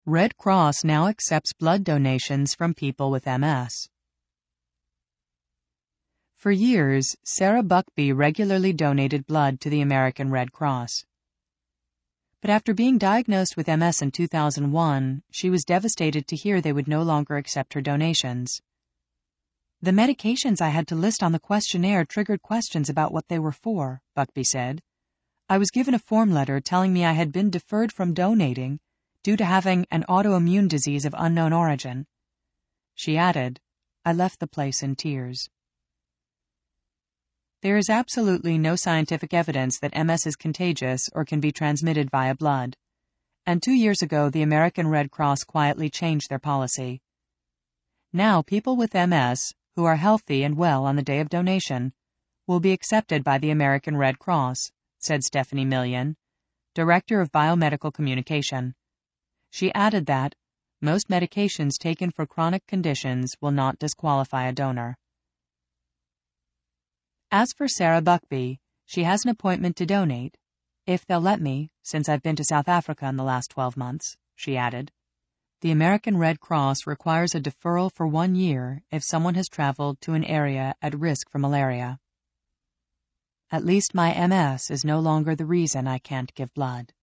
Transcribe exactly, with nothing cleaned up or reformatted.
Red Cross now accepts blood donations from people with M S. For years, Sarah Buckbee regularly donated blood to the American Red Cross. But after being diagnosed with M S in two thousand one, she was devastated to hear they would no longer accept her donations. "The medications I had to list on the questionnaire triggered questions about what they were for," Buckbee said. "I was given a form letter telling me I had been deferred from donating due to having an autoimmune disease of unknown origin." She added, "I left the place in tears." There is absolutely no scientific evidence that M S is contagious or can be transmitted via blood. And two years ago, the American Red Cross quietly changed their policy. Now, people with M S, who are healthy and well on the day of donation, will be accepted by the American Red Cross, said Stephanie Millian, Director of Biomedical Communication. She added that most medications taken for chronic conditions will not disqualify a donor. As for Sarah Buckbee, she has an appointment to donate, if they'll let me, since I've been to South Africa in the last twelve months, she added. The American Red Cross requires a deferral for one year if someone has traveled to an area at risk for malaria. At least my M S is no longer the reason I can't give blood.